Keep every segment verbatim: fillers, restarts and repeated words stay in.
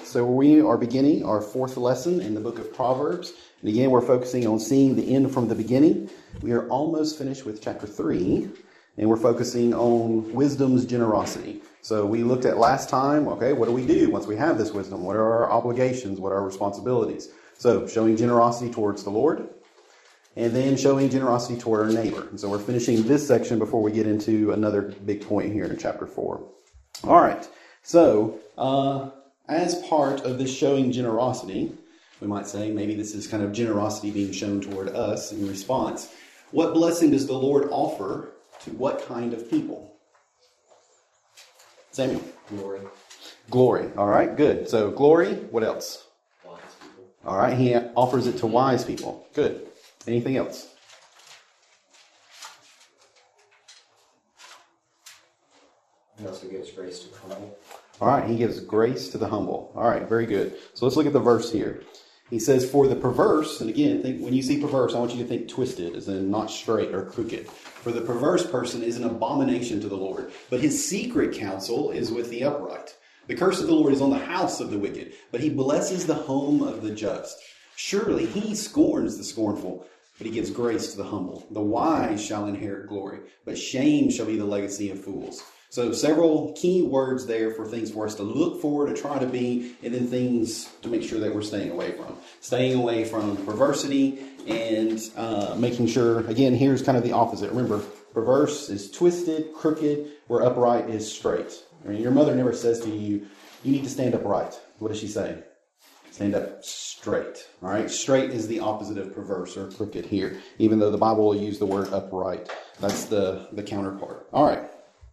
So we are beginning our fourth lesson in the book of Proverbs. And again, we're focusing on seeing the end from the beginning. We are almost finished with chapter three, and we're focusing on wisdom's generosity. So we looked at last time, okay, what do we do once we have this wisdom? What are our obligations? What are our responsibilities? So showing generosity towards the Lord, and then showing generosity toward our neighbor. And so we're finishing this section before we get into another big point here in chapter four. All right, so uh, as part of this showing generosity, we might say maybe this is kind of generosity being shown toward us in response. What blessing does the Lord offer to what kind of people? Samuel? Glory. Glory. All right, good. So glory, what else? Wise people. All right, he offers it to wise people. Good. Anything else? He also gives grace to the humble. All right, he gives grace to the humble. All right, very good. So let's look at the verse here. He says, for the perverse, and again, think when you see perverse, I want you to think twisted, as in not straight or crooked. For the perverse person is an abomination to the Lord, but his secret counsel is with the upright. The curse of the Lord is on the house of the wicked, but he blesses the home of the just. Surely he scorns the scornful, but he gives grace to the humble. The wise shall inherit glory, but shame shall be the legacy of fools. So several key words there for things for us to look for, to try to be, and then things to make sure that we're staying away from. Staying away from perversity and uh, making sure, again, here's kind of the opposite. Remember, perverse is twisted, crooked, where upright is straight. I mean, your mother never says to you, you need to stand upright. What does she say? Stand up straight. All right, straight is the opposite of perverse or crooked here, even though the Bible will use the word upright. That's the, the counterpart. All right.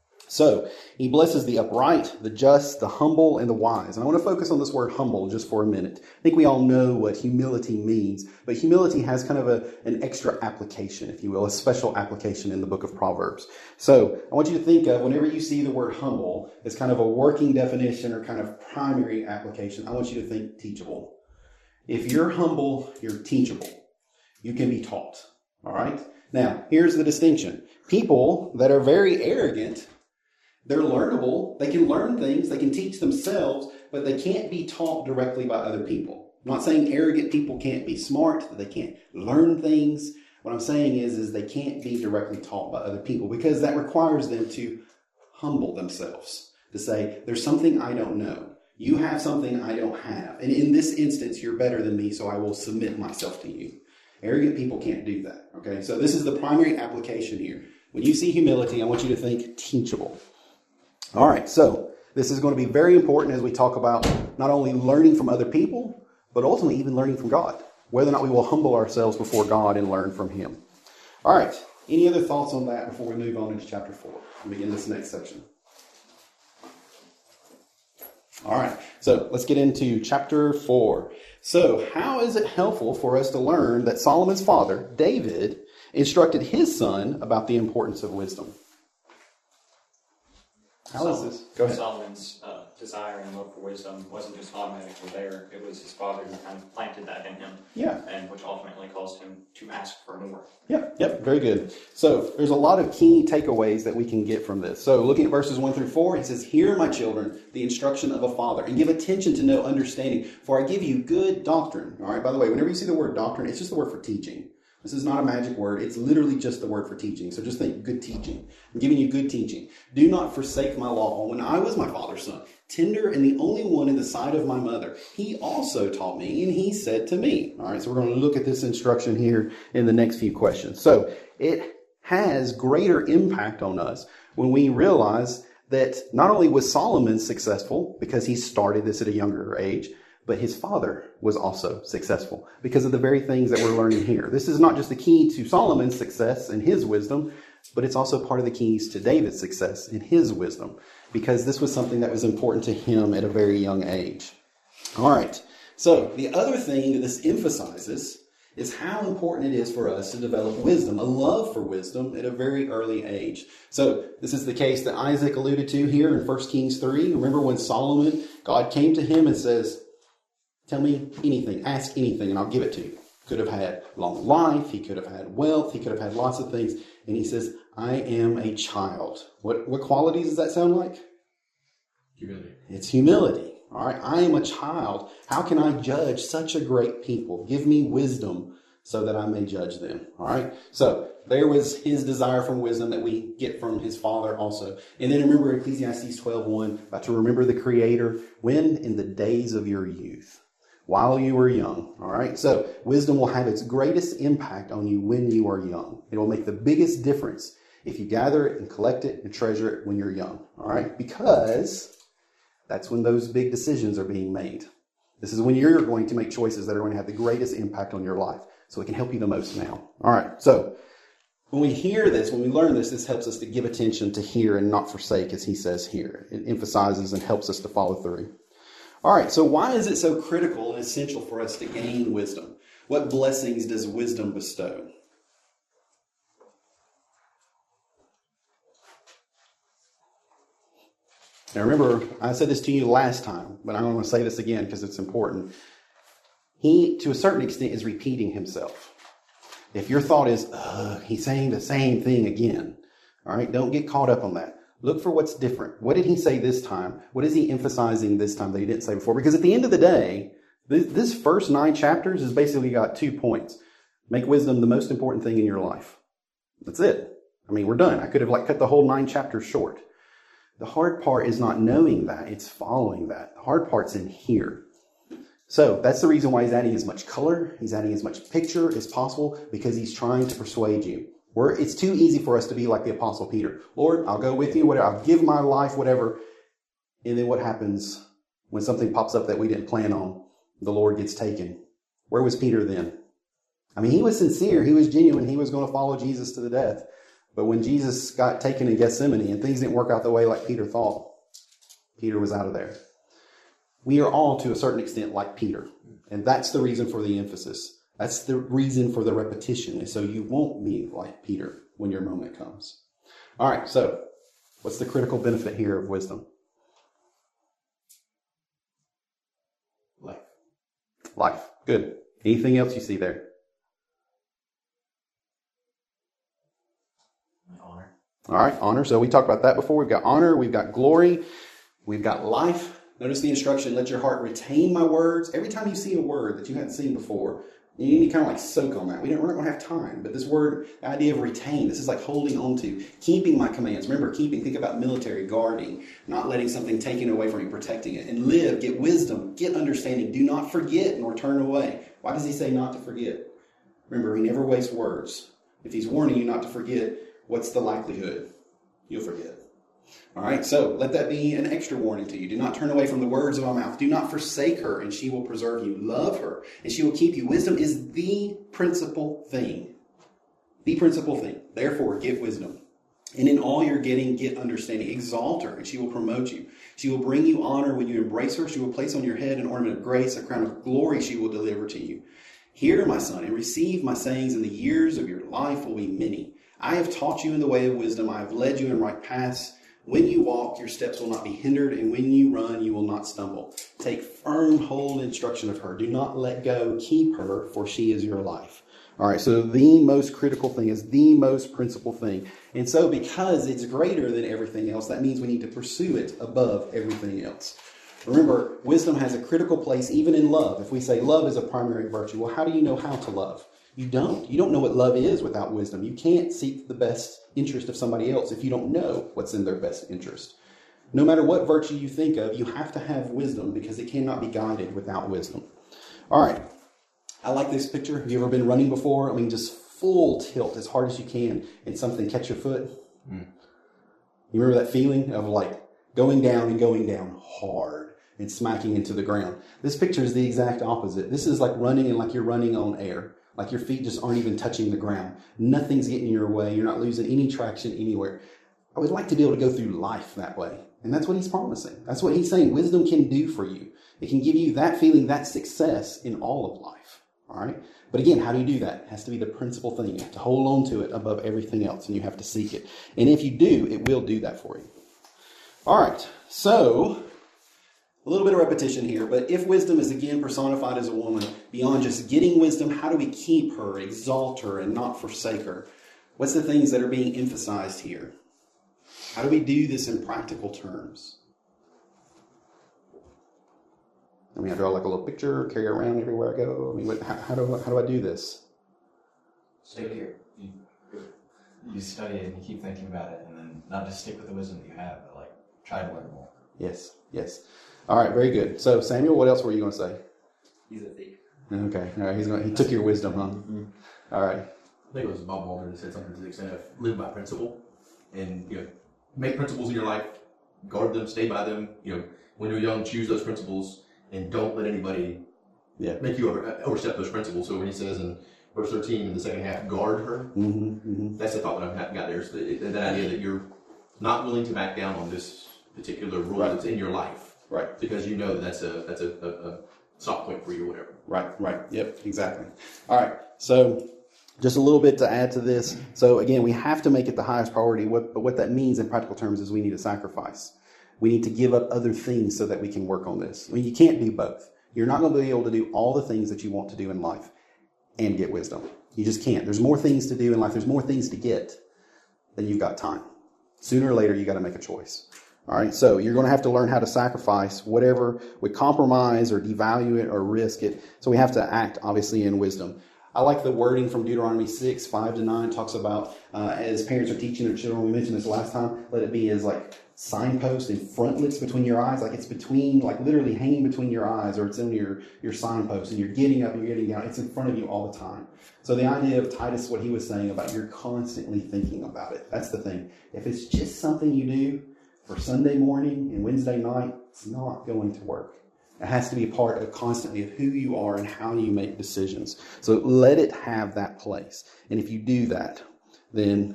So he blesses the upright, the just, the humble, and the wise. And I want to focus on this word humble just for a minute. I think we all know what humility means, but humility has kind of a, an extra application, if you will, a special application in the book of Proverbs. So I want you to think of whenever you see the word humble as kind of a working definition or kind of primary application, I want you to think teachable. If you're humble, you're teachable. You can be taught. All right? Now, here's the distinction. People that are very arrogant, they're learnable. They can learn things. They can teach themselves, but they can't be taught directly by other people. I'm not saying arrogant people can't be smart, that they can't learn things. What I'm saying is, is they can't be directly taught by other people because that requires them to humble themselves, to say, there's something I don't know. You have something I don't have. And in this instance, you're better than me, so I will submit myself to you. Arrogant people can't do that. Okay, so this is the primary application here. When you see humility, I want you to think teachable. All right, so this is going to be very important as we talk about not only learning from other people, but ultimately even learning from God, whether or not we will humble ourselves before God and learn from him. All right, any other thoughts on that before we move on into chapter four and begin this next section? All right, so let's get into chapter four. So how is it helpful for us to learn that Solomon's father, David, instructed his son about the importance of wisdom? How is this? Go ahead. Solomon's uh, desire and love for wisdom wasn't just automatically there. It was his father who kind of planted that in him. Yeah. And which ultimately caused him to ask for more. Yep, yep, very good. So there's a lot of key takeaways that we can get from this. So looking at verses one through four, he says, hear, my children, the instruction of a father, and give attention to know understanding, for I give you good doctrine. All right, by the way, whenever you see the word doctrine, it's just the word for teaching. This is not a magic word. It's literally just the word for teaching. So just think good teaching. I'm giving you good teaching. Do not forsake my law. When I was my father's son, tender and the only one in the sight of my mother, he also taught me, and he said to me. All right, so we're going to look at this instruction here in the next few questions. So it has greater impact on us when we realize that not only was Solomon successful because he started this at a younger age, but his father was also successful because of the very things that we're learning here. This is not just the key to Solomon's success and his wisdom, but it's also part of the keys to David's success and his wisdom, because this was something that was important to him at a very young age. All right. So the other thing that this emphasizes is how important it is for us to develop wisdom, a love for wisdom at a very early age. So this is the case that Isaac alluded to here in First Kings three. Remember when Solomon, God came to him and says, tell me anything, ask anything, and I'll give it to you. Could have had long life, he could have had wealth, he could have had lots of things. And he says, I am a child. What, what qualities does that sound like? Humility. It's humility. All right, I am a child. How can I judge such a great people? Give me wisdom so that I may judge them. All right, so there was his desire for wisdom that we get from his father also. And then remember Ecclesiastes twelve one, about to remember the Creator when in the days of your youth, while you were young. All right, so wisdom will have its greatest impact on you when you are young. It will make the biggest difference if you gather it and collect it and treasure it when you're young. All right, because that's when those big decisions are being made. This is when you're going to make choices that are going to have the greatest impact on your life. So it can help you the most now. All right. So when we hear this, when we learn this, this helps us to give attention to hear and not forsake, as he says here. It emphasizes and helps us to follow through. All right. So why is it so critical and essential for us to gain wisdom? What blessings does wisdom bestow? Now remember, I said this to you last time, but I want to say this again because it's important. He, to a certain extent, is repeating himself. If your thought is, uh, he's saying the same thing again, all right, don't get caught up on that. Look for what's different. What did he say this time? What is he emphasizing this time that he didn't say before? Because at the end of the day, this, this first nine chapters has basically got two points. Make wisdom the most important thing in your life. That's it. I mean, we're done. I could have like cut the whole nine chapters short. The hard part is not knowing that. It's following that. The hard part's in here. So that's the reason why he's adding as much color. He's adding as much picture as possible because he's trying to persuade you. We're, it's too easy for us to be like the Apostle Peter. Lord, I'll go with you, whatever. I'll give my life, whatever. And then what happens when something pops up that we didn't plan on? The Lord gets taken. Where was Peter then? I mean, he was sincere. He was genuine. He was going to follow Jesus to the death. But when Jesus got taken in Gethsemane and things didn't work out the way like Peter thought, Peter was out of there. We are all, to a certain extent, like Peter. And that's the reason for the emphasis. That's the reason for the repetition. And so you won't be like Peter when your moment comes. All right, so what's the critical benefit here of wisdom? Life. Life. Good. Anything else you see there? Honor. All right, honor. So we talked about that before. We've got honor. We've got glory. We've got life. Notice the instruction, let your heart retain my words. Every time you see a word that you hadn't seen before, you need to kind of like soak on that. We don't, we're not going to have time. But this word, the idea of retain, this is like holding on to, keeping my commands. Remember, keeping, think about military, guarding, not letting something taken away from you, protecting it. And live, get wisdom, get understanding. Do not forget nor turn away. Why does he say not to forget? Remember, he never wastes words. If he's warning you not to forget, what's the likelihood? You'll forget. All right, so let that be an extra warning to you. Do not turn away from the words of my mouth. Do not forsake her, and she will preserve you. Love her, and she will keep you. Wisdom is the principal thing. The principal thing. Therefore, get wisdom. And in all you're getting, get understanding. Exalt her, and she will promote you. She will bring you honor when you embrace her. She will place on your head an ornament of grace, a crown of glory she will deliver to you. Hear, my son, and receive my sayings, and the years of your life will be many. I have taught you in the way of wisdom. I have led you in right paths. When you walk, your steps will not be hindered, and when you run, you will not stumble. Take firm hold instruction of her. Do not let go. Keep her, for she is your life. All right, so the most critical thing is the most principal thing. And so because it's greater than everything else, that means we need to pursue it above everything else. Remember, wisdom has a critical place even in love. If we say love is a primary virtue, well, how do you know how to love? You don't. You don't know what love is without wisdom. You can't seek the best interest of somebody else if you don't know what's in their best interest. No matter what virtue you think of, you have to have wisdom because it cannot be guided without wisdom. All right. I like this picture. Have you ever been running before? I mean, just full tilt as hard as you can and something catch your foot. Mm. You remember that feeling of like going down and going down hard and smacking into the ground? This picture is the exact opposite. This is like running and like you're running on air. Like your feet just aren't even touching the ground. Nothing's getting in your way. You're not losing any traction anywhere. I would like to be able to go through life that way. And that's what he's promising. That's what he's saying wisdom can do for you. It can give you that feeling, that success in all of life. All right? But again, how do you do that? It has to be the principal thing. You have to hold on to it above everything else, and you have to seek it. And if you do, it will do that for you. All right. So a little bit of repetition here, but if wisdom is again personified as a woman, beyond just getting wisdom, how do we keep her, exalt her, and not forsake her? What's the things that are being emphasized here? How do we do this in practical terms? I mean, I draw like a little picture, carry it around everywhere I go. I mean, what, how, how do I, how do I do this? Stick here. You, you study it and you keep thinking about it, and then not just stick with the wisdom that you have, but like try to learn more. Yes, yes. All right, very good. So, Samuel, what else were you going to say? He's a thief. Okay, all right. He's going. He took your wisdom, huh? Mm-hmm. All right. I think it was Bob Walter that said something to the extent of live by principle, and you know, make principles in your life, guard them, stay by them. You know, when you're young, choose those principles, and don't let anybody Yeah. make you over, overstep those principles. So when he says in verse thirteen in the second half, guard her. Mm-hmm, mm-hmm. That's the thought that I've got there. So that, that idea that you're not willing to back down on this particular rule Right. that's in your life, Right. because you know that that's a that's a, a, a stop point for you or whatever. Right, right. Yep, exactly. All right. So just a little bit to add to this. So again, we have to make it the highest priority. What, but what that means in practical terms is we need a sacrifice. We need to give up other things so that we can work on this. I mean, you can't do both. You're not going to be able to do all the things that you want to do in life and get wisdom. You just can't. There's more things to do in life. There's more things to get than you've got time. Sooner or later, you got to make a choice. All right, so you're going to have to learn how to sacrifice whatever we compromise or devalue it or risk it. So we have to act, obviously, in wisdom. I like the wording from Deuteronomy six, five to nine, talks about uh, as parents are teaching their children, we mentioned this last time, let it be as like signposts and frontlets between your eyes, like it's between, like literally hanging between your eyes, or it's in your, your signpost, and you're getting up and you're getting down. It's in front of you all the time. So the idea of Titus, what he was saying about you're constantly thinking about it. That's the thing. If it's just something you do for Sunday morning and Wednesday night, it's not going to work. It has to be a part of constantly of who you are and how you make decisions. So let it have that place. And if you do that, then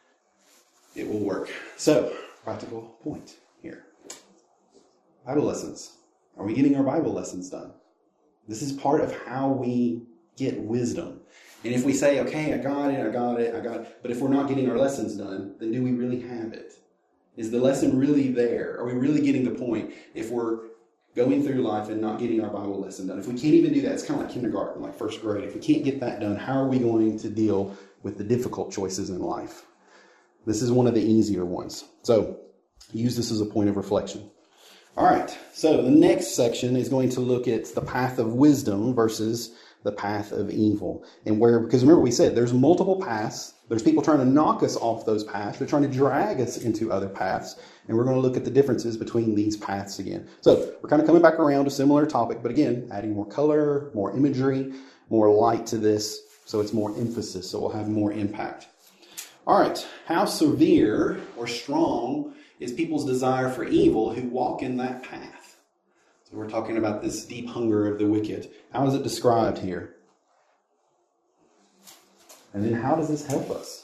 it will work. So, practical point here. Bible lessons. Are we getting our Bible lessons done? This is part of how we get wisdom. And if we say, okay, I got it, I got it, I got it, but if we're not getting our lessons done, then do we really have it? Is the lesson really there? Are we really getting the point if we're going through life and not getting our Bible lesson done? If we can't even do that, it's kind of like kindergarten, like first grade. If we can't get that done, how are we going to deal with the difficult choices in life? This is one of the easier ones. So use this as a point of reflection. All right, so the next section is going to look at the path of wisdom versus the path of evil. And where, because remember we said there's multiple paths. There's people trying to knock us off those paths. They're trying to drag us into other paths. And we're going to look at the differences between these paths again. So we're kind of coming back around to a similar topic, but again, adding more color, more imagery, more light to this, so it's more emphasis, so we'll have more impact. All right, how severe or strong is people's desire for evil who walk in that path? So we're talking about this deep hunger of the wicked. How is it described here? And then how does this help us?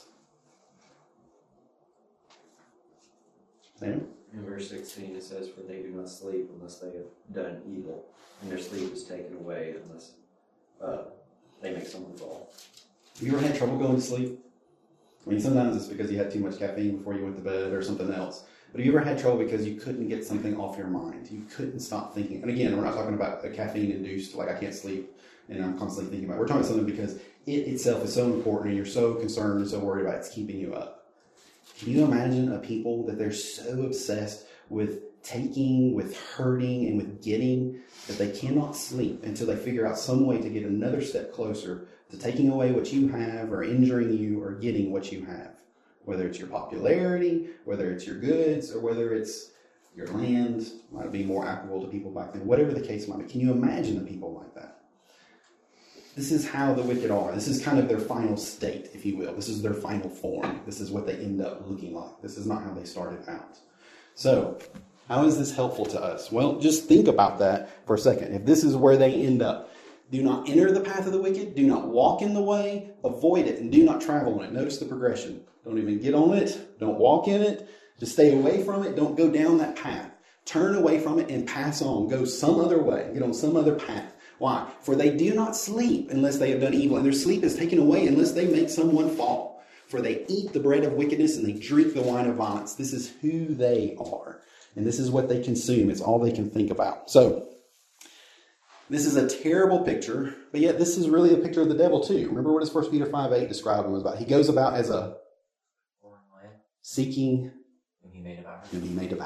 Sam? In verse sixteen it says, "For they do not sleep unless they have done evil, and their sleep is taken away unless uh, they make someone fall." Have you ever had trouble going to sleep? I mean, sometimes it's because you had too much caffeine before you went to bed or something else. But have you ever had trouble because you couldn't get something off your mind? You couldn't stop thinking. And again, we're not talking about a caffeine-induced, like I can't sleep and I'm constantly thinking about it. We're talking about something because it itself is so important and you're so concerned and so worried about it, it's keeping you up. Can you imagine a people that they're so obsessed with taking, with hurting, and with getting that they cannot sleep until they figure out some way to get another step closer to taking away what you have or injuring you or getting what you have? Whether it's your popularity, whether it's your goods, or whether it's your land, might be more applicable to people back then, whatever the case might be. Can you imagine a people like that? This is how the wicked are. This is kind of their final state, if you will. This is their final form. This is what they end up looking like. This is not how they started out. So, how is this helpful to us? Well, just think about that for a second. If this is where they end up, do not enter the path of the wicked. Do not walk in the way. Avoid it and do not travel on it. Notice the progression. Don't even get on it. Don't walk in it. Just stay away from it. Don't go down that path. Turn away from it and pass on. Go some other way. Get on some other path. Why? For they do not sleep unless they have done evil, and their sleep is taken away unless they make someone fall. For they eat the bread of wickedness and they drink the wine of violence. This is who they are. And this is what they consume. It's all they can think about. So, this is a terrible picture, but yet this is really a picture of the devil too. Remember what his First Peter five eight described him as about. He goes about as a seeking And he may devour. and he may devour.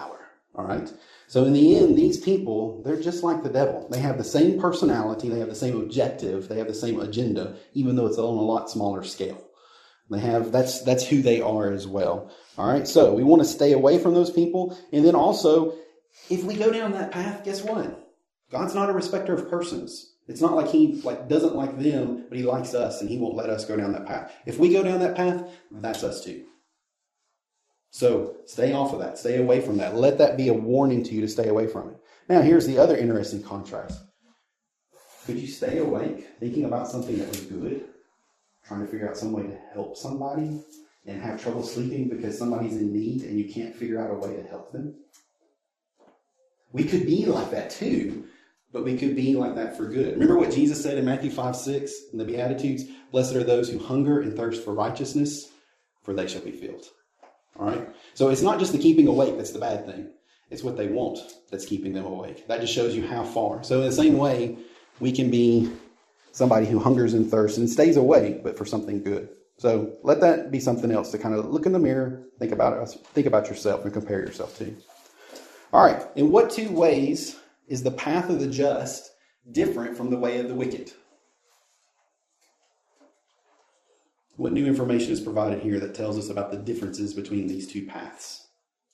All right. So in the end, these people, they're just like the devil. They have the same personality. They have the same objective. They have the same agenda, even though it's on a lot smaller scale. They have, that's, that's who they are as well. All right. So we want to stay away from those people. And then also, if we go down that path, guess what? God's not a respecter of persons. It's not like he like doesn't like them, but he likes us and he won't let us go down that path. If we go down that path, that's us too. So stay off of that. Stay away from that. Let that be a warning to you to stay away from it. Now, here's the other interesting contrast. Could you stay awake thinking about something that was good, trying to figure out some way to help somebody, and have trouble sleeping because somebody's in need and you can't figure out a way to help them? We could be like that too, but we could be like that for good. Remember what Jesus said in Matthew five six in the Beatitudes? Blessed are those who hunger and thirst for righteousness, for they shall be filled. All right. So it's not just the keeping awake that's the bad thing. It's what they want that's keeping them awake. That just shows you how far. So in the same way, we can be somebody who hungers and thirsts and stays awake, but for something good. So let that be something else to kind of look in the mirror, think about it, think about yourself and compare yourself to. All right. In what two ways is the path of the just different from the way of the wicked? What new information is provided here that tells us about the differences between these two paths?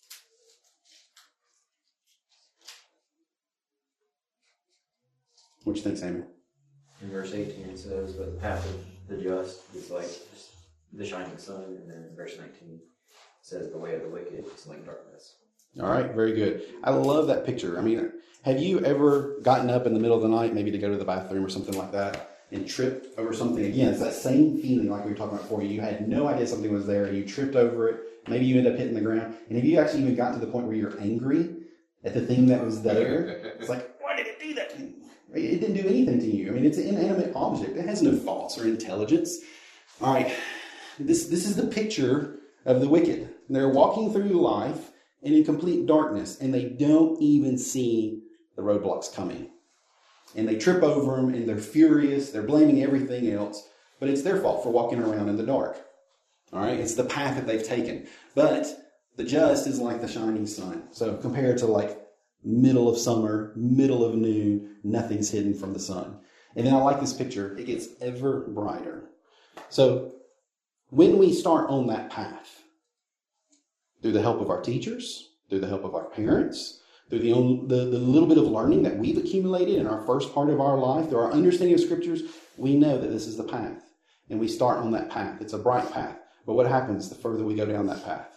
What do you think, Samuel? In verse eighteen it says, but the path of the just is like the shining sun. And then in verse nineteen it says, the way of the wicked is like darkness. All right, very good. I love that picture. I mean, have you ever gotten up in the middle of the night, maybe to go to the bathroom or something like that, and tripped over something? Again, it's that same feeling like we were talking about before. You had no idea something was there. You tripped over it. Maybe you end up hitting the ground. And if you actually even got to the point where you're angry at the thing that was there, it's like, why did it do that? It didn't do anything to you. I mean, it's an inanimate object. It has no thoughts or intelligence. All right, this, this is the picture of the wicked. They're walking through life and in complete darkness, and they don't even see the roadblocks coming. And they trip over them, and they're furious. They're blaming everything else, but it's their fault for walking around in the dark. All right, it's the path that they've taken. But the just is like the shining sun. So compared to like middle of summer, middle of noon, nothing's hidden from the sun. And then I like this picture. It gets ever brighter. So when we start on that path, through the help of our teachers, through the help of our parents, through the, the, the little bit of learning that we've accumulated in our first part of our life, through our understanding of scriptures, we know that this is the path. And we start on that path. It's a bright path. But what happens the further we go down that path?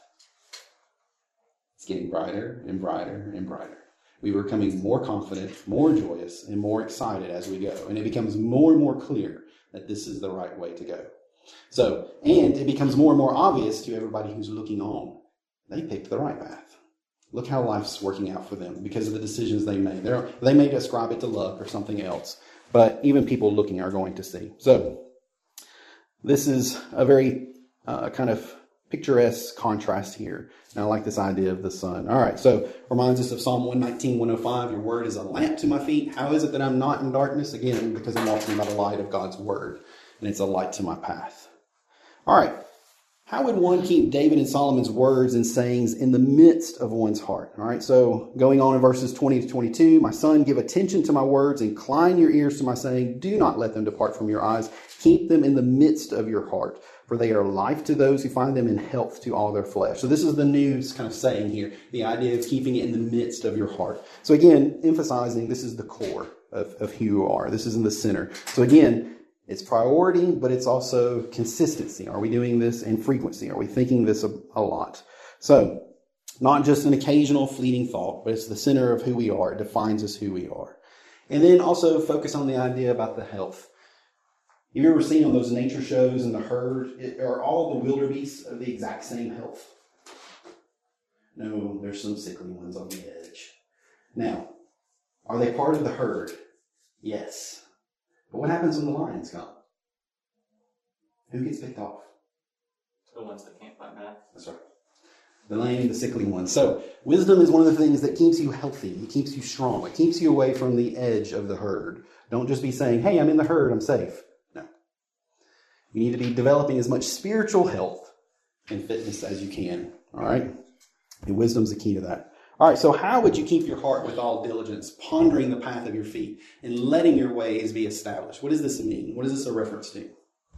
It's getting brighter and brighter and brighter. We are becoming more confident, more joyous, and more excited as we go. And it becomes more and more clear that this is the right way to go. So, and it becomes more and more obvious to everybody who's looking on. They picked the right path. Look how life's working out for them because of the decisions they made. They're, they may ascribe it to luck or something else, but even people looking are going to see. So this is a very uh, kind of picturesque contrast here. And I like this idea of the sun. All right, so reminds us of Psalm one nineteen, one oh five. Your word is a lamp to my feet. How is it that I'm not in darkness? Again, because I'm walking by the light of God's word, and it's a light to my path. All right. How would one keep David and Solomon's words and sayings in the midst of one's heart? All right, so going on in verses twenty to twenty-two, my son, give attention to my words, incline your ears to my saying, do not let them depart from your eyes. Keep them in the midst of your heart, for they are life to those who find them and health to all their flesh. So this is the new kind of saying here, the idea of keeping it in the midst of your heart. So again, emphasizing this is the core of, of who you are. This is in the center. So again, it's priority, but it's also consistency. Are we doing this in frequency? Are we thinking this a, a lot? So, not just an occasional fleeting thought, but it's the center of who we are. It defines us who we are. And then also focus on the idea about the health. Have you ever seen on those nature shows in the herd, it, are all the wildebeests of the exact same health? No, there's some sickly ones on the edge. Now, are they part of the herd? Yes. But what happens when the lions come? Who gets picked off? The ones that can't fight back. That's right. The lame, the sickly ones. So wisdom is one of the things that keeps you healthy. It keeps you strong. It keeps you away from the edge of the herd. Don't just be saying, hey, I'm in the herd, I'm safe. No. You need to be developing as much spiritual health and fitness as you can. All right? And wisdom's the key to that. All right, so how would you keep your heart with all diligence, pondering the path of your feet, and letting your ways be established? What does this mean? What is this a reference to?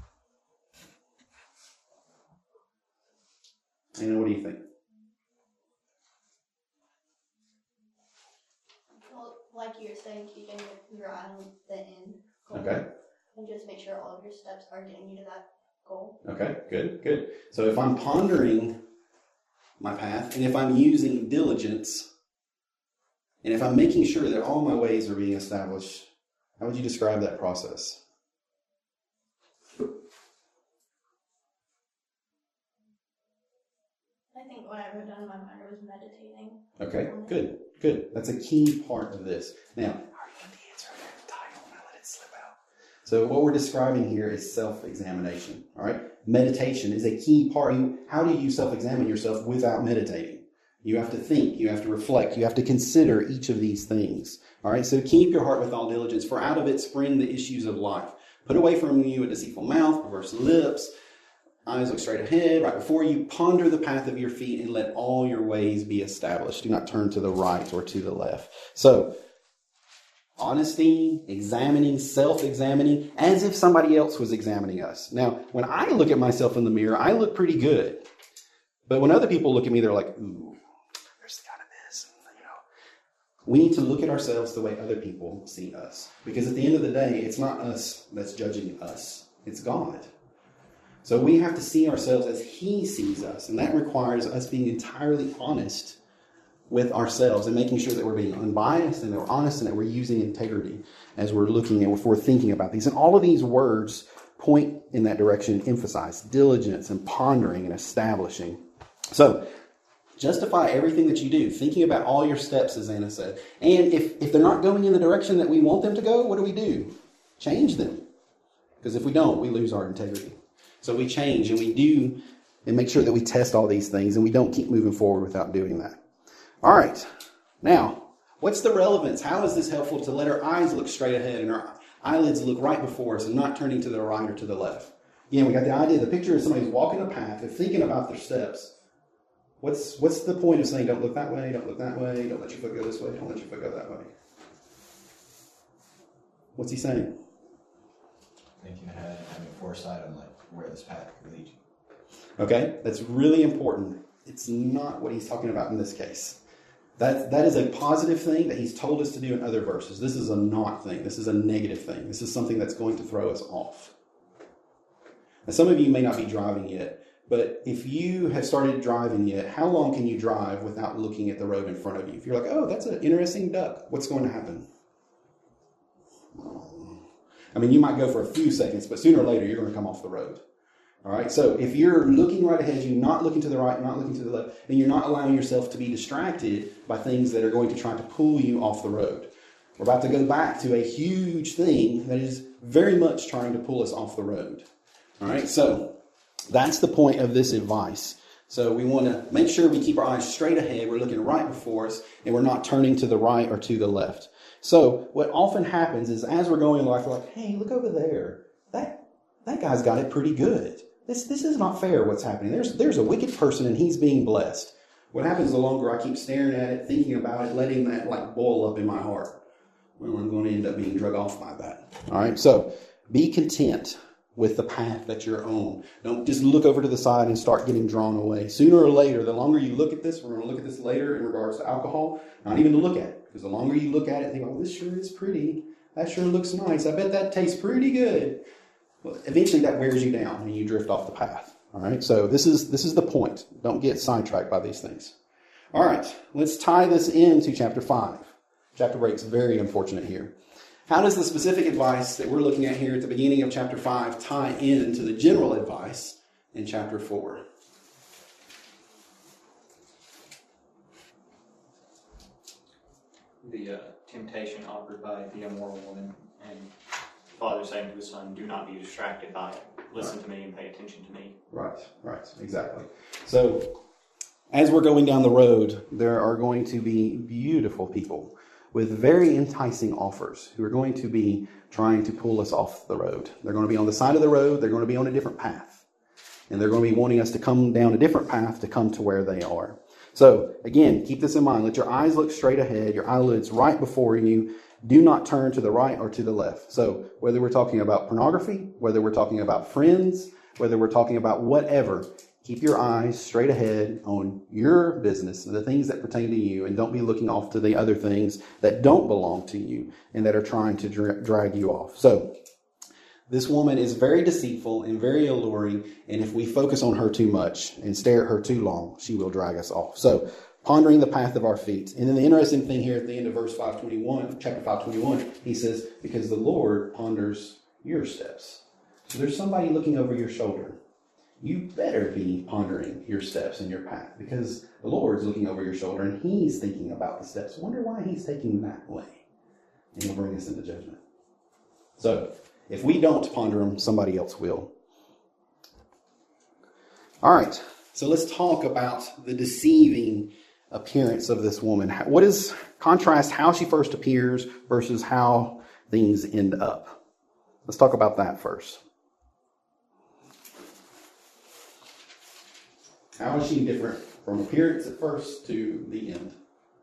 And what do you think? Well, like you were saying, keeping your eye on the end goal. Okay. And just make sure all of your steps are getting you to that goal. Okay, good, good. So if I'm pondering my path, and if I'm using diligence, and if I'm making sure that all my ways are being established, how would you describe that process? I think what I wrote down in my mind was meditating. Okay, good, good. That's a key part of this. Now, are you going to answer that title? I let it slip out. So what we're describing here is self-examination. All right, meditation is a key part. How do you self-examine yourself without meditating? You have to think, you have to reflect, you have to consider each of these things. All right, so keep your heart with all diligence, for out of it spring the issues of life. Put away from you a deceitful mouth, perverse lips, eyes look straight ahead, right before you. Ponder the path of your feet and let all your ways be established. Do not turn to the right or to the left. So, honesty, examining, self-examining, as if somebody else was examining us. Now, when I look at myself in the mirror, I look pretty good. But when other people look at me, they're like, ooh, there's kind of this. You know, we need to look at ourselves the way other people see us. Because at the end of the day, it's not us that's judging us. It's God. So we have to see ourselves as He sees us. And that requires us being entirely honest with ourselves and making sure that we're being unbiased and that we're honest and that we're using integrity as we're looking and if we're thinking about these. And all of these words point in that direction and emphasize diligence and pondering and establishing. So justify everything that you do, thinking about all your steps, as Anna said. And if, if they're not going in the direction that we want them to go, what do we do? Change them. Because if we don't, we lose our integrity. So we change and we do and make sure that we test all these things and we don't keep moving forward without doing that. All right. Now, what's the relevance? How is this helpful to let our eyes look straight ahead and our eyelids look right before us and not turning to the right or to the left? Again, we got the idea. The picture is somebody who's walking a path. They're thinking about their steps. What's, what's the point of saying, don't look that way, don't look that way, don't let your foot go this way, don't let your foot go that way? What's he saying? Thinking ahead and having foresight on like where this path could lead you. Okay, that's really important. It's not what he's talking about in this case. That, that is a positive thing that he's told us to do in other verses. This is a not thing. This is a negative thing. This is something that's going to throw us off. Now, some of you may not be driving yet, but if you have started driving yet, how long can you drive without looking at the road in front of you? If you're like, oh, that's an interesting duck, what's going to happen? I mean, you might go for a few seconds, but sooner or later, you're going to come off the road. All right. So if you're looking right ahead of you, not looking to the right, not looking to the left, then you're not allowing yourself to be distracted by things that are going to try to pull you off the road. We're about to go back to a huge thing that is very much trying to pull us off the road. All right. So that's the point of this advice. So we want to make sure we keep our eyes straight ahead. We're looking right before us and we're not turning to the right or to the left. So what often happens is as we're going in life, we're like, hey, look over there. That that guy's got it pretty good. This this is not fair what's happening. There's there's a wicked person and he's being blessed. What happens the longer I keep staring at it, thinking about it, letting that like boil up in my heart? Well, I'm going to end up being drug off by that. All right, so be content with the path that you're on. Don't just look over to the side and start getting drawn away. Sooner or later, the longer you look at this, we're going to look at this later in regards to alcohol, not even to look at it. Because the longer you look at it, think, oh, this sure is pretty. That sure looks nice. I bet that tastes pretty good. Well, eventually that wears you down and you drift off the path. All right, so this is this is the point. Don't get sidetracked by these things. All right, let's tie this into chapter five. Chapter break's very unfortunate here. How does the specific advice that we're looking at here at the beginning of chapter five tie into the general advice in chapter four? The uh, temptation offered by the immoral woman, and the father saying to his son, do not be distracted by it. Listen right. to me and pay attention to me. Right, right, exactly. So as we're going down the road, there are going to be beautiful people with very enticing offers who are going to be trying to pull us off the road. They're going to be on the side of the road. They're going to be on a different path. And they're going to be wanting us to come down a different path to come to where they are. So, again, keep this in mind. Let your eyes look straight ahead, your eyelids right before you. Do not turn to the right or to the left. So, whether we're talking about pornography, whether we're talking about friends, whether we're talking about whatever, keep your eyes straight ahead on your business, the things that pertain to you, and don't be looking off to the other things that don't belong to you and that are trying to dra- drag you off. So, this woman is very deceitful and very alluring, and if we focus on her too much and stare at her too long, she will drag us off. So, pondering the path of our feet. And then the interesting thing here at the end of verse five twenty-one, chapter five twenty-one, he says, because the Lord ponders your steps. So there's somebody looking over your shoulder. You better be pondering your steps and your path, because the Lord's looking over your shoulder and he's thinking about the steps. Wonder why he's taking that way. And he'll bring us into judgment. So, if we don't ponder them, somebody else will. All right, so let's talk about the deceiving appearance of this woman. What is, contrast how she first appears versus how things end up. Let's talk about that first. How is she different from appearance at first to the end?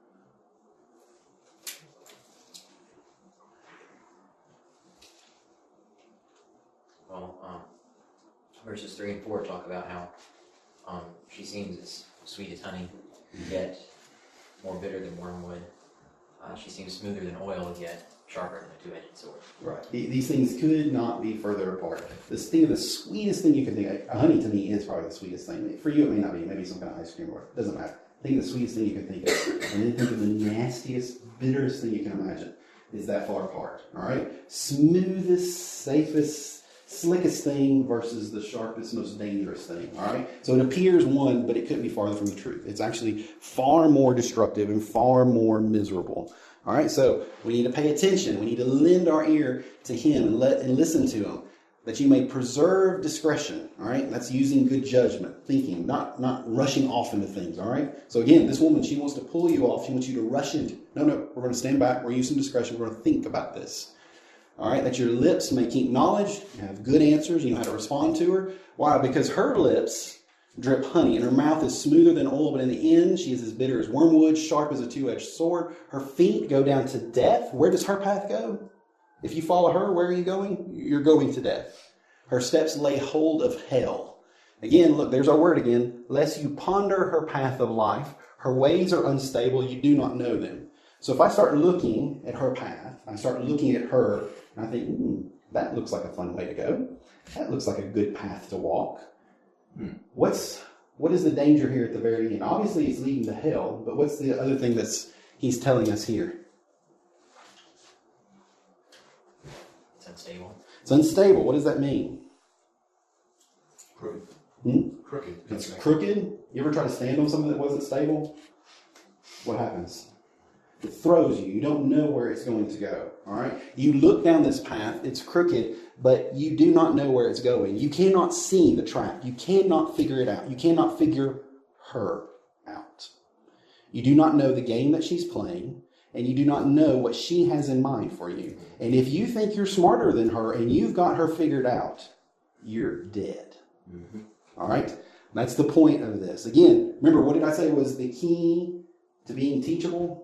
Well, um, verses three and four talk about how um, she seems as sweet as honey, yet more bitter than wormwood. Uh, she seems smoother than oil, yet sharper than a two-edged sword. Right. These things could not be further apart. This thing, the sweetest thing you can think of, honey to me is probably the sweetest thing. For you, it may not be. Maybe some kind of ice cream or it doesn't matter. Think of the sweetest thing you can think of. And then think of the nastiest, bitterest thing you can imagine is that far apart. All right? Smoothest, safest, slickest thing versus the sharpest, most dangerous thing. All right? So it appears one, but it couldn't be farther from the truth. It's actually far more destructive and far more miserable. All right, so we need to pay attention. We need to lend our ear to him and let and listen to him, that you may preserve discretion. All right, that's using good judgment, thinking, not not rushing off into things. All right. So again, this woman, she wants to pull you off. She wants you to rush into. No, no, we're going to stand back. We're using discretion. We're going to think about this. All right, that your lips may keep knowledge. You have good answers. You know how to respond to her. Why? Because her lips drip honey, and her mouth is smoother than oil, but in the end, she is as bitter as wormwood, sharp as a two-edged sword. Her feet go down to death. Where does her path go? If you follow her, where are you going? You're going to death. Her steps lay hold of hell. Again, look, there's our word again. Lest you ponder her path of life, her ways are unstable, you do not know them. So if I start looking at her path, I start looking at her, and I think, hmm, that looks like a fun way to go. That looks like a good path to walk. What's what is the danger here at the very end? Obviously, it's leading to hell, but what's the other thing that's he's telling us here? It's unstable. It's unstable. What does that mean? Crooked. Hmm? Crooked. It's crooked. You ever try to stand on something that wasn't stable? What happens? It throws you. You don't know where it's going to go. All right. You look down this path. It's crooked, but you do not know where it's going. You cannot see the trap. You cannot figure it out. You cannot figure her out. You do not know the game that she's playing, and you do not know what she has in mind for you. And if you think you're smarter than her and you've got her figured out, you're dead. Mm-hmm. All right. That's the point of this. Again, remember, what did I say was the key to being teachable?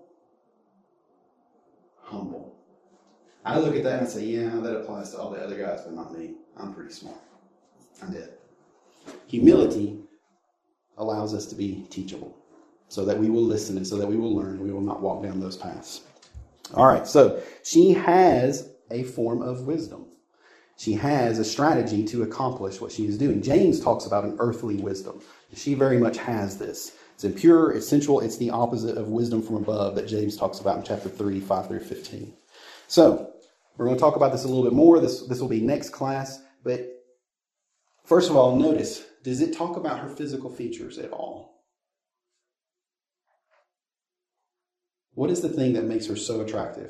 Humble. I look at that and I say, yeah, that applies to all the other guys, but not me. I'm pretty smart. I'm dead. Humility allows us to be teachable so that we will listen and so that we will learn and we will not walk down those paths. All right, so she has a form of wisdom. She has a strategy to accomplish what she is doing. James talks about an earthly wisdom. She very much has this. It's impure, it's sensual, it's the opposite of wisdom from above that James talks about in chapter three, five through fifteen. So, we're going to talk about this a little bit more. This, this will be next class. But first of all, notice, does it talk about her physical features at all? What is the thing that makes her so attractive?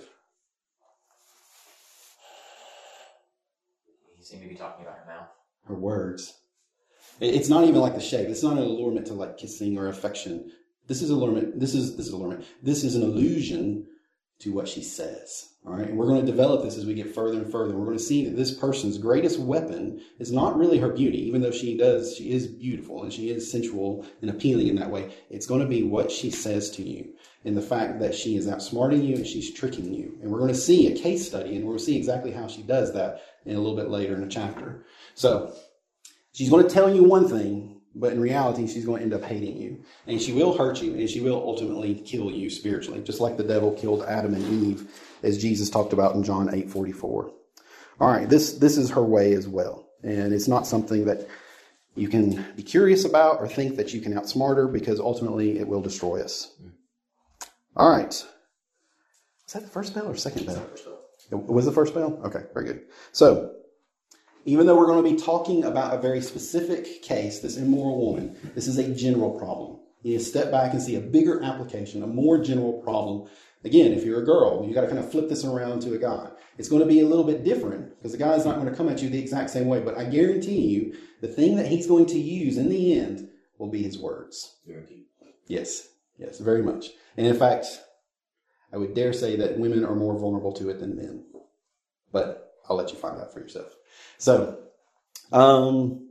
You seem to be talking about her mouth. Her words. It's not even like the shape. It's not an allurement to like kissing or affection. This is allurement. This is this is allurement. This is an allusion to what she says. All right. And we're going to develop this as we get further and further. We're going to see that this person's greatest weapon is not really her beauty, even though she does, she is beautiful and she is sensual and appealing in that way. It's going to be what she says to you and the fact that she is outsmarting you and she's tricking you. And we're going to see a case study and we're going to see exactly how she does that in a little bit later in the chapter. So she's going to tell you one thing, but in reality, she's going to end up hating you. And she will hurt you, and she will ultimately kill you spiritually, just like the devil killed Adam and Eve, as Jesus talked about in John eight forty-four. All right, this, this is her way as well. And it's not something that you can be curious about or think that you can outsmart her, because ultimately it will destroy us. All right. Was that the first bell or second bell? It was the first bell? Okay, very good. So, even though we're going to be talking about a very specific case, this immoral woman, this is a general problem. You need to step back and see a bigger application, a more general problem. Again, if you're a girl, you got to kind of flip this around to a guy. It's going to be a little bit different because the guy's not going to come at you the exact same way. But I guarantee you, the thing that he's going to use in the end will be his words. Guaranteed. Yes, yes, very much. And in fact, I would dare say that women are more vulnerable to it than men. But I'll let you find out for yourself. So, um,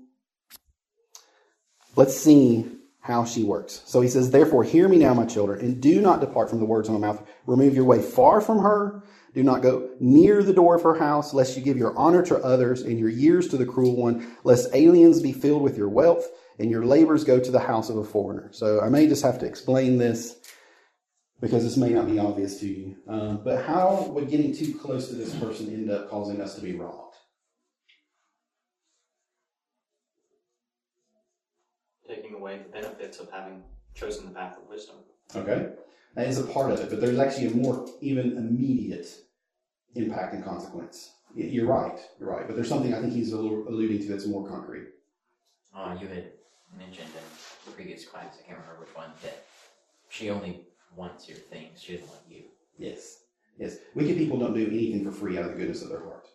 let's see how she works. So he says, therefore, hear me now, my children, and do not depart from the words of my mouth. Remove your way far from her. Do not go near the door of her house, lest you give your honor to others and your years to the cruel one, lest aliens be filled with your wealth and your labors go to the house of a foreigner. So I may just have to explain this because this may not be obvious to you. Um, but how would getting too close to this person end up causing us to be wronged? Taking away the benefits of having chosen the path of wisdom. Okay. That is a part of it, but there's actually a more even immediate impact and consequence. You're right. You're right. But there's something I think he's alluding to that's more concrete. Uh, you had mentioned in the previous class, I can't remember which one, that she only wants your things. She doesn't want you. Yes. Yes. Wicked people don't do anything for free out of the goodness of their heart.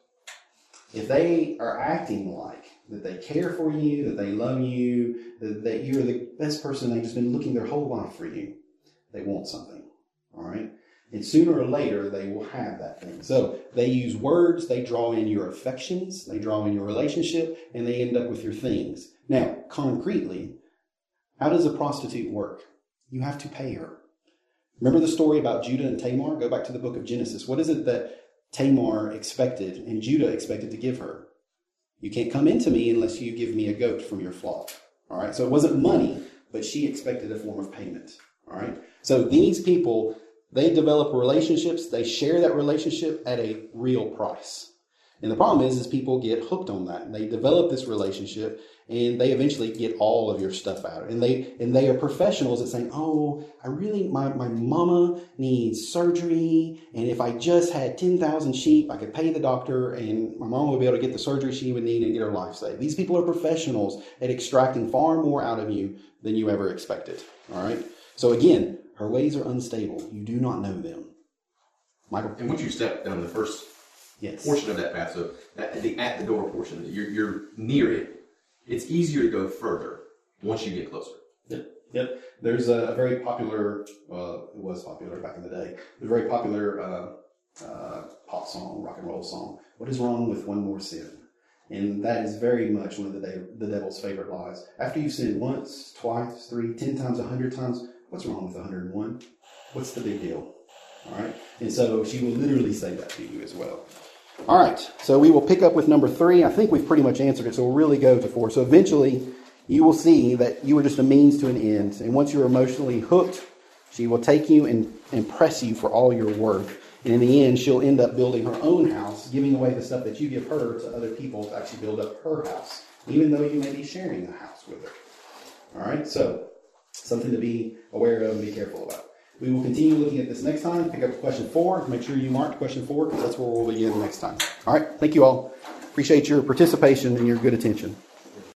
If they are acting like that they care for you, that they love you, that, that you're the best person, they've just been looking their whole life for you, they want something. All right? And sooner or later, they will have that thing. So they use words, they draw in your affections, they draw in your relationship, and they end up with your things. Now, concretely, how does a prostitute work? You have to pay her. Remember the story about Judah and Tamar? Go back to the book of Genesis. What is it that Tamar expected and Judah expected to give her? You can't come into me unless you give me a goat from your flock. All right. So it wasn't money, but she expected a form of payment. All right. So these people, they develop relationships. They share that relationship at a real price. And the problem is, is people get hooked on that. And they develop this relationship and they eventually get all of your stuff out. And they and they are professionals at saying, oh, I really, my, my mama needs surgery. And if I just had ten thousand sheep, I could pay the doctor and my mama would be able to get the surgery she would need and get her life saved. These people are professionals at extracting far more out of you than you ever expected. All right. So again, her ways are unstable. You do not know them. Michael? And once you step down the first yes. portion of that path, so that, the at the door portion, you're, you're near it, it's easier to go further once you get closer. Yep. Yep. There's a very popular, uh, it was popular back in the day, a very popular uh, uh, pop song, rock and roll song. What is wrong with one more sin? And that is very much one of the, de- the devil's favorite lies. After you've sinned once, twice, three, ten times, a hundred times, what's wrong with one hundred one? What's the big deal? All right. And so she will literally say that to you as well. All right. So we will pick up with number three. I think we've pretty much answered it. So we'll really go to four. So eventually you will see that you are just a means to an end. And once you're emotionally hooked, she will take you and, and press you for all your worth. And in the end, she'll end up building her own house, giving away the stuff that you give her to other people to actually build up her house, even though you may be sharing a house with her. All right. So something to be aware of and be careful about. We will continue looking at this next time. Pick up question four. Make sure you mark question four because that's where we'll begin next time. All right. Thank you all. Appreciate your participation and your good attention.